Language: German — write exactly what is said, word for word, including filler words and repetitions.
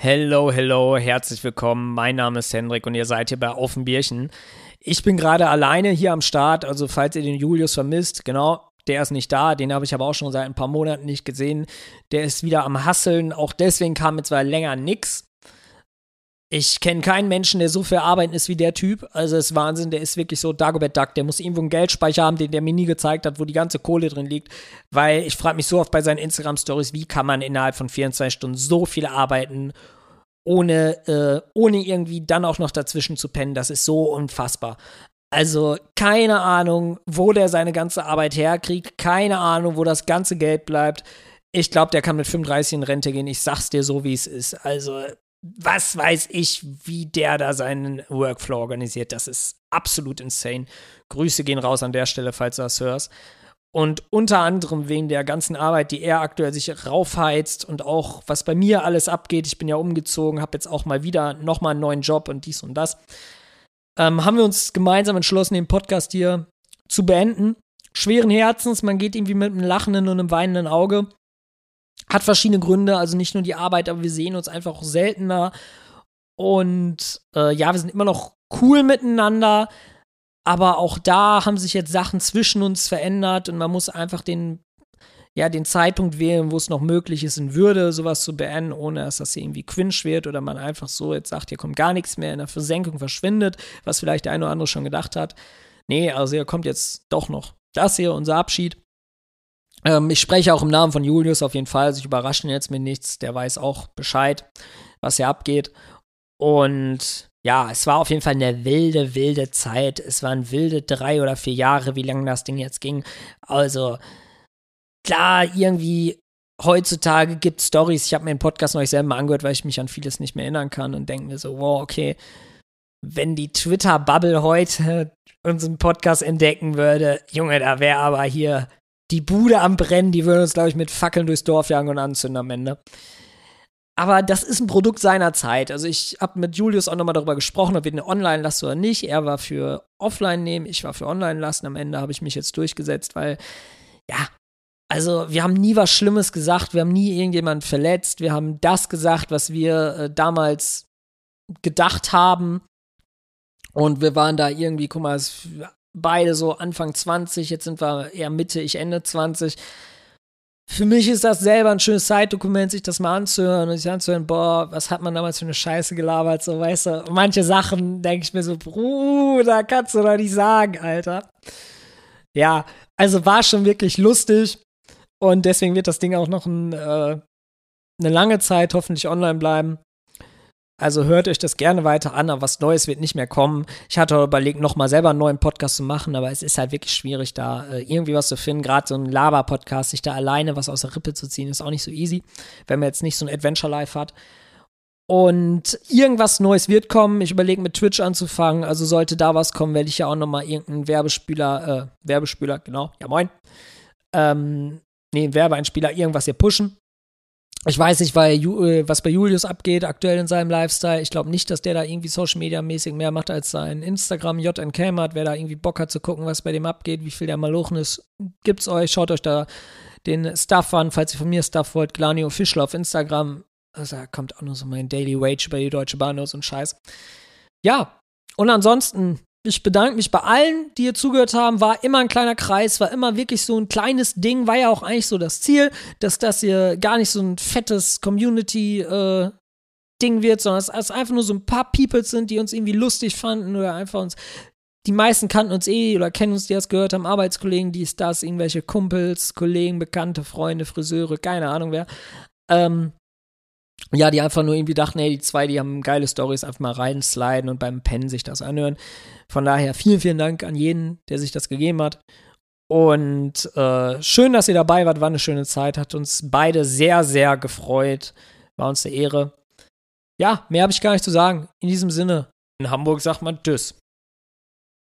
Hello, hello, herzlich willkommen. Mein Name ist Hendrik und ihr seid hier bei Auf dem Bierchen. Ich bin gerade alleine hier am Start, also falls ihr den Julius vermisst, genau, der ist nicht da, den habe ich aber auch schon seit ein paar Monaten nicht gesehen. Der ist wieder am Hasseln, auch deswegen kam jetzt zwar länger nix. Ich kenne keinen Menschen, der so viel arbeiten ist wie der Typ. Also es ist Wahnsinn, der ist wirklich so Dagobert Duck. Der muss irgendwo einen Geldspeicher haben, den der mir nie gezeigt hat, wo die ganze Kohle drin liegt. Weil ich frage mich so oft bei seinen Instagram-Stories, wie kann man innerhalb von vierundzwanzig Stunden so viel arbeiten, ohne, äh, ohne irgendwie dann auch noch dazwischen zu pennen. Das ist so unfassbar. Also keine Ahnung, wo der seine ganze Arbeit herkriegt. Keine Ahnung, wo das ganze Geld bleibt. Ich glaube, der kann mit fünfunddreißig in Rente gehen. Ich sag's dir so, wie es ist. Also was weiß ich, wie der da seinen Workflow organisiert. Das ist absolut insane. Grüße gehen raus an der Stelle, falls du das hörst. Und unter anderem wegen der ganzen Arbeit, die er aktuell sich raufheizt und auch, was bei mir alles abgeht. Ich bin ja umgezogen, habe jetzt auch mal wieder nochmal einen neuen Job und dies und das. Ähm, haben wir uns gemeinsam entschlossen, den Podcast hier zu beenden. Schweren Herzens, man geht irgendwie mit einem lachenden und einem weinenden Auge. Hat verschiedene Gründe, also nicht nur die Arbeit, aber wir sehen uns einfach auch seltener. Und äh, ja, wir sind immer noch cool miteinander, aber auch da haben sich jetzt Sachen zwischen uns verändert und man muss einfach den, ja, den Zeitpunkt wählen, wo es noch möglich ist, in Würde sowas zu beenden, ohne dass das irgendwie cringe wird oder man einfach so jetzt sagt, hier kommt gar nichts mehr, in der Versenkung verschwindet, was vielleicht der eine oder andere schon gedacht hat. Nee, also hier kommt jetzt doch noch das hier, unser Abschied. Ähm, ich spreche auch im Namen von Julius auf jeden Fall, also ich überrasche ihn jetzt mit nichts, der weiß auch Bescheid, was hier abgeht. Und ja, es war auf jeden Fall eine wilde, wilde Zeit. Es waren wilde drei oder vier Jahre, wie lange das Ding jetzt ging. Also, klar, irgendwie heutzutage gibt es Storys. Ich habe mir den Podcast noch nicht selber mal angehört, weil ich mich an vieles nicht mehr erinnern kann und denke mir so, wow, okay, wenn die Twitter-Bubble heute unseren Podcast entdecken würde, Junge, da wäre aber hier die Bude am Brennen, die würden uns, glaube ich, mit Fackeln durchs Dorf jagen und anzünden am Ende. Aber das ist ein Produkt seiner Zeit. Also ich habe mit Julius auch nochmal darüber gesprochen, ob wir den online lassen oder nicht. Er war für offline nehmen, ich war für online lassen. Am Ende habe ich mich jetzt durchgesetzt, weil, ja, also wir haben nie was Schlimmes gesagt, wir haben nie irgendjemanden verletzt, wir haben das gesagt, was wir äh, damals gedacht haben. Und wir waren da irgendwie, guck mal, es beide so Anfang zwanzig, jetzt sind wir eher Mitte, ich Ende zwanzig. Für mich ist das selber ein schönes Zeitdokument, sich das mal anzuhören und sich anzuhören, boah, was hat man damals für eine Scheiße gelabert, so, weißt du. Und manche Sachen denke ich mir so, Bruder, kannst du doch nicht sagen, Alter. Ja, also war schon wirklich lustig und deswegen wird das Ding auch noch ein, äh, eine lange Zeit hoffentlich online bleiben. Also hört euch das gerne weiter an, aber was Neues wird nicht mehr kommen. Ich hatte überlegt, nochmal selber einen neuen Podcast zu machen, aber es ist halt wirklich schwierig, da äh, irgendwie was zu finden. Gerade so ein Laber-Podcast, sich da alleine was aus der Rippe zu ziehen, ist auch nicht so easy, wenn man jetzt nicht so ein Adventure-Life hat. Und irgendwas Neues wird kommen. Ich überlege, mit Twitch anzufangen. Also sollte da was kommen, werde ich ja auch nochmal irgendeinen Werbespieler, äh, Werbespieler, genau, ja moin. Ähm, nee, Werbeeinspieler, irgendwas hier pushen. Ich weiß nicht, weil, was bei Julius abgeht aktuell in seinem Lifestyle. Ich glaube nicht, dass der da irgendwie Social-Media-mäßig mehr macht als sein Instagram. J N Kmart, wer da irgendwie Bock hat zu gucken, was bei dem abgeht, wie viel der Malochen ist, gibt's euch. Schaut euch da den Stuff an, falls ihr von mir Stuff wollt. Glani Official auf Instagram. Also da kommt auch nur so mein Daily Wage über die Deutsche Bahn und Scheiß. Ja, und ansonsten, ich bedanke mich bei allen, die hier zugehört haben. War immer ein kleiner Kreis, war immer wirklich so ein kleines Ding. War ja auch eigentlich so das Ziel, dass das hier gar nicht so ein fettes Community-Ding äh, wird, sondern dass es einfach nur so ein paar People sind, die uns irgendwie lustig fanden oder einfach uns. Die meisten kannten uns eh oder kennen uns, die das gehört haben, Arbeitskollegen, dies, das, irgendwelche Kumpels, Kollegen, Bekannte, Freunde, Friseure, keine Ahnung wer. Ähm, Ja, die einfach nur irgendwie dachten, hey, die zwei, die haben geile Storys, einfach mal reinsliden und beim Pennen sich das anhören. Von daher vielen, vielen Dank an jeden, der sich das gegeben hat. Und äh, schön, dass ihr dabei wart, war eine schöne Zeit, hat uns beide sehr, sehr gefreut. War uns eine Ehre. Ja, mehr habe ich gar nicht zu sagen. In diesem Sinne, in Hamburg sagt man Tschüss.